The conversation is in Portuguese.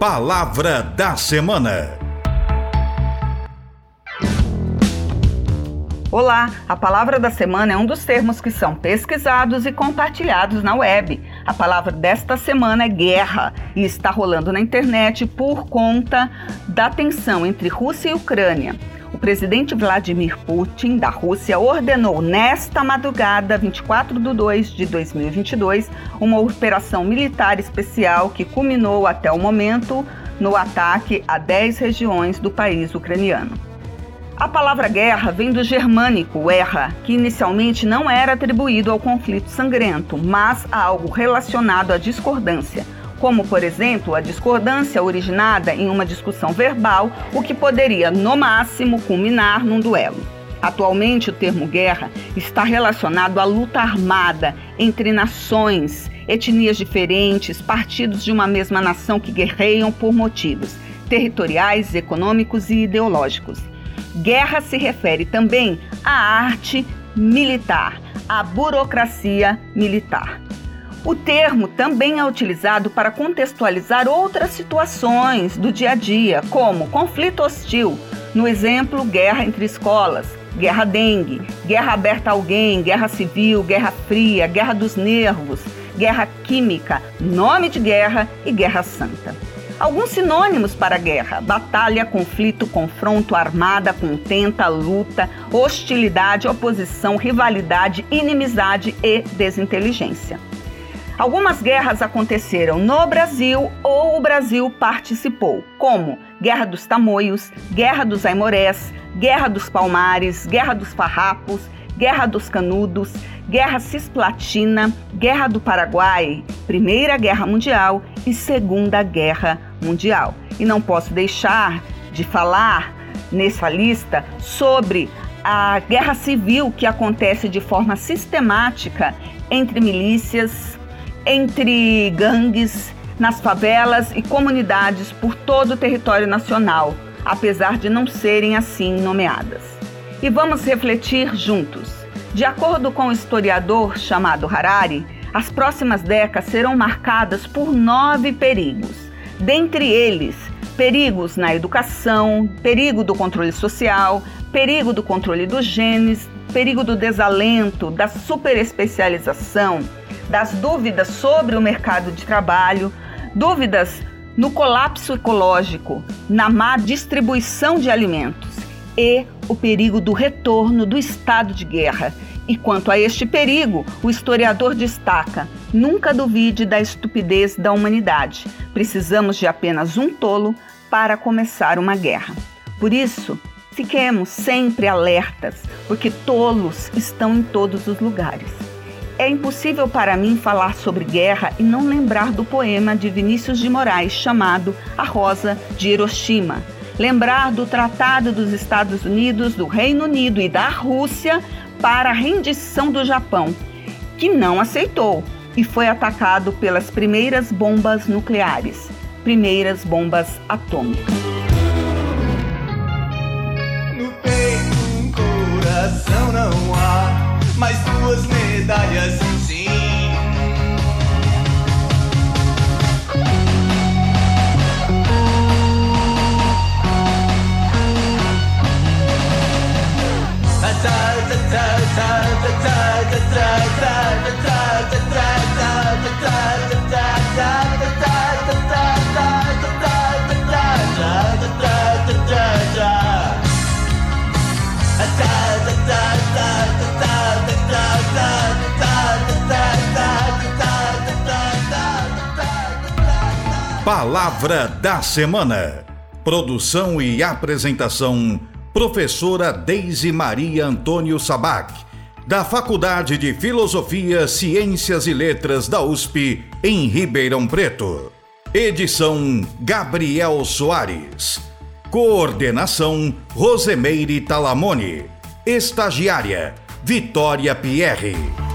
Palavra da Semana. Olá, a palavra da semana é um dos termos que são pesquisados e compartilhados na web. A palavra desta semana é guerra e está rolando na internet por conta da tensão entre Rússia e Ucrânia. O presidente Vladimir Putin, da Rússia, ordenou nesta madrugada, 24/2/2022, uma operação militar especial que culminou até o momento no ataque a 10 regiões do país ucraniano. A palavra guerra vem do germânico erra, que inicialmente não era atribuído ao conflito sangrento, mas a algo relacionado à discordância, como, por exemplo, a discordância originada em uma discussão verbal, o que poderia, no máximo, culminar num duelo. Atualmente, o termo guerra está relacionado à luta armada entre nações, etnias diferentes, partidos de uma mesma nação que guerreiam por motivos territoriais, econômicos e ideológicos. Guerra se refere também à arte militar, à burocracia militar. O termo também é utilizado para contextualizar outras situações do dia a dia, como conflito hostil, no exemplo, guerra entre escolas, guerra dengue, guerra aberta a alguém, guerra civil, guerra fria, guerra dos nervos, guerra química, nome de guerra e guerra santa. Alguns sinônimos para guerra: batalha, conflito, confronto, armada, contenta, luta, hostilidade, oposição, rivalidade, inimizade e desinteligência. Algumas guerras aconteceram no Brasil ou o Brasil participou, como Guerra dos Tamoios, Guerra dos Aimorés, Guerra dos Palmares, Guerra dos Farrapos, Guerra dos Canudos, Guerra Cisplatina, Guerra do Paraguai, Primeira Guerra Mundial e Segunda Guerra Mundial. E não posso deixar de falar nessa lista sobre a guerra civil que acontece de forma sistemática entre milícias, entre gangues, nas favelas e comunidades por todo o território nacional, apesar de não serem assim nomeadas. E vamos refletir juntos. De acordo com o historiador chamado Harari, as próximas décadas serão marcadas por 9 perigos. Dentre eles, perigos na educação, perigo do controle social, perigo do controle dos genes, perigo do desalento, da superespecialização, das dúvidas sobre o mercado de trabalho, dúvidas no colapso ecológico, na má distribuição de alimentos e o perigo do retorno do estado de guerra. E quanto a este perigo, o historiador destaca: nunca duvide da estupidez da humanidade. Precisamos de apenas um tolo para começar uma guerra. Por isso, fiquemos sempre alertas, porque tolos estão em todos os lugares. É impossível para mim falar sobre guerra e não lembrar do poema de Vinícius de Moraes chamado A Rosa de Hiroshima. Lembrar do Tratado dos Estados Unidos, do Reino Unido e da Rússia para a rendição do Japão, que não aceitou e foi atacado pelas primeiras bombas nucleares, primeiras bombas atômicas. No peito, um coração não há, mais 2 medalhas sim. Palavra da Semana. Produção e apresentação: professora Deise Maria Antônio Sabac, da Faculdade de Filosofia, Ciências e Letras da USP, em Ribeirão Preto. Edição: Gabriel Soares. Coordenação: Rosemeire Talamone. Estagiária: Vitória Pierre.